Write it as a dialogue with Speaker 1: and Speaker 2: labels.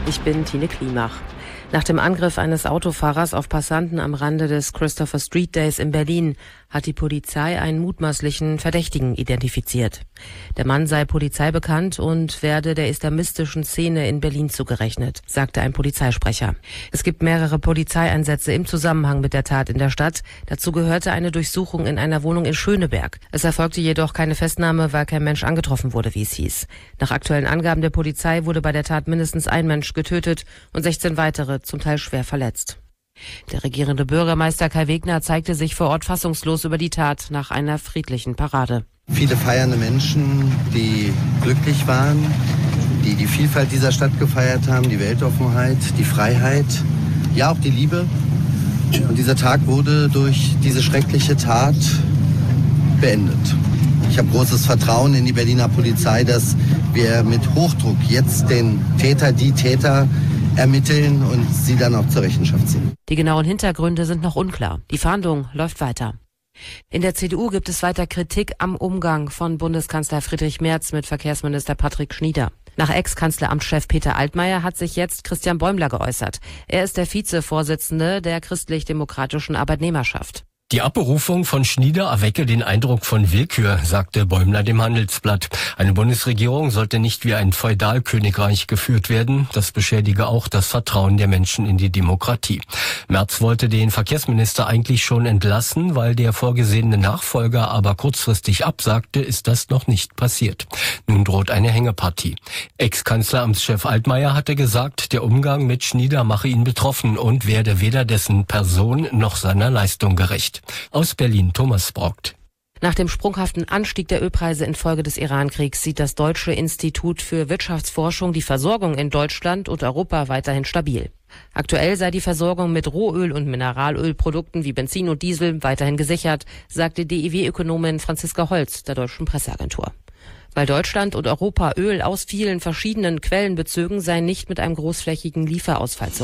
Speaker 1: Ich bin Tine Klimach. Nach dem Angriff eines Autofahrers auf Passanten am Rande des Christopher Street Days in Berlin hat die Polizei einen mutmaßlichen Verdächtigen identifiziert. Der Mann sei Polizei bekannt und werde der islamistischen Szene in Berlin zugerechnet, sagte ein Polizeisprecher. Es gibt mehrere Polizeieinsätze im Zusammenhang mit der Tat in der Stadt. Dazu gehörte eine Durchsuchung in einer Wohnung in Schöneberg. Es erfolgte jedoch keine Festnahme, weil kein Mensch angetroffen wurde, wie es hieß. Nach aktuellen Angaben der Polizei wurde bei der Tat mindestens ein Mensch getötet und 16 weitere zum Teil schwer verletzt. Der regierende Bürgermeister Kai Wegner zeigte sich vor Ort fassungslos über die Tat nach einer friedlichen Parade.
Speaker 2: Viele feiernde Menschen, die glücklich waren, die die Vielfalt dieser Stadt gefeiert haben, die Weltoffenheit, die Freiheit, ja auch die Liebe. Und dieser Tag wurde durch diese schreckliche Tat beendet. Ich habe großes Vertrauen in die Berliner Polizei, dass wir mit Hochdruck jetzt den Täter, die Täter ermitteln und sie dann auch zur Rechenschaft ziehen.
Speaker 1: Die genauen Hintergründe sind noch unklar. Die Fahndung läuft weiter. In der CDU gibt es weiter Kritik am Umgang von Bundeskanzler Friedrich Merz mit Verkehrsminister Patrick Schnieder. Nach Ex-Kanzleramtschef Peter Altmaier hat sich jetzt Christian Bäumler geäußert. Er ist der Vizevorsitzende der christlich-demokratischen Arbeitnehmerschaft.
Speaker 3: Die Abberufung von Schnieder erwecke den Eindruck von Willkür, sagte Bäumler dem Handelsblatt. Eine Bundesregierung sollte nicht wie ein Feudalkönigreich geführt werden. Das beschädige auch das Vertrauen der Menschen in die Demokratie. Merz wollte den Verkehrsminister eigentlich schon entlassen, weil der vorgesehene Nachfolger aber kurzfristig absagte, ist das noch nicht passiert. Nun droht eine Hängepartie. Ex-Kanzleramtschef Altmaier hatte gesagt, der Umgang mit Schnieder mache ihn betroffen und werde weder dessen Person noch seiner Leistung gerecht. Aus Berlin, Thomas Brockt.
Speaker 1: Nach dem sprunghaften Anstieg der Ölpreise infolge des Irankriegs sieht das Deutsche Institut für Wirtschaftsforschung die Versorgung in Deutschland und Europa weiterhin stabil. Aktuell sei die Versorgung mit Rohöl- und Mineralölprodukten wie Benzin und Diesel weiterhin gesichert, sagte DIW-Ökonomin Franziska Holz der Deutschen Presseagentur. Weil Deutschland und Europa Öl aus vielen verschiedenen Quellen bezögen, sei nicht mit einem großflächigen Lieferausfall zu